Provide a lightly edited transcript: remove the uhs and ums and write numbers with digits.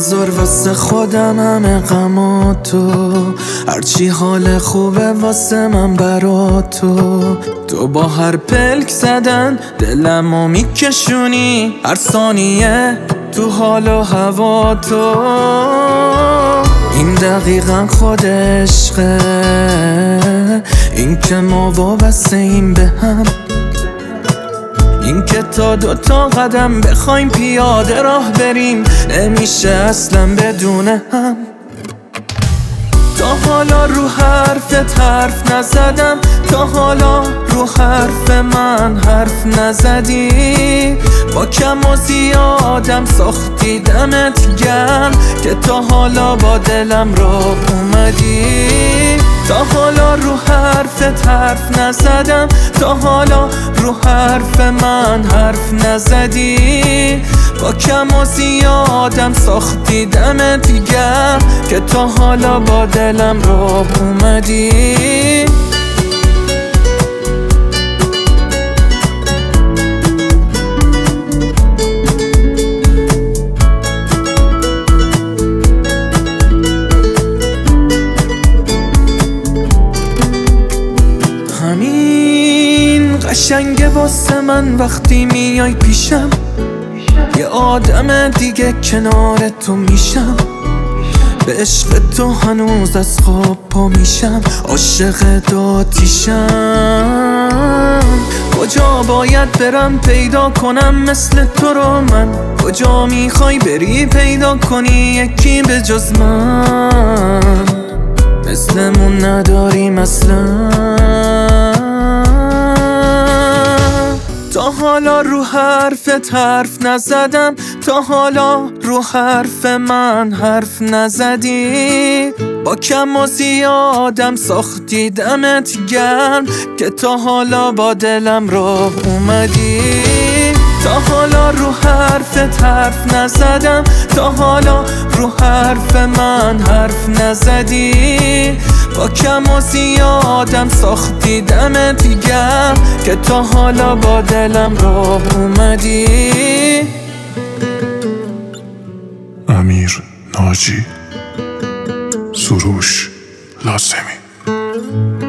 نذار واسه خودم همه غماتو، هرچی حال خوبه واسه من برا تو با هر پلک زدن دلمو میکشونی، هر ثانیه تو حال و هوا تو. این دقیقا خود عشقه، این که ما وابسته این به هم، این که تا 2 قدم بخوایم پیاده راه بریم نمیشه اصلا بدون هم. تا حالا رو حرفت حرف نزدم، تا حالا رو حرف من حرف نزدی، با کم و زیادم ساختی دمت گرم که تا حالا با دلم راه اومدی. تا حالا رو حرفت حرف نزدم، تا حالا رو حرف من حرف نزدی، با کم و زیادم ساختی دمت گرم که تا حالا با دلم راه اومدی. همین قشنگه واسه من وقتی میای پیشم، یه آدم دیگه کنار تو میشم، به عشق تو هنوز از خواب پا میشم، عاشق داتیشم. کجا باید برم پیدا کنم مثل تو رو من، کجا میخوای بری پیدا کنی یکی به جز من، مثلمون نداریم اصلا. تا حالا رو حرفت حرف نزدم، تا حالا رو حرف من حرف نزدی، با کم و زیادم ساختی دمت گرم که تا حالا با دلم راه اومدی. تا حالا رو حرفت حرف نزدم، تا حالا رو حرف من حرف نزدی، با کم و زیادم ساختی دمت گرم که تا حالا با دلم راه اومدی. امیر ناجی، سروش لازمی.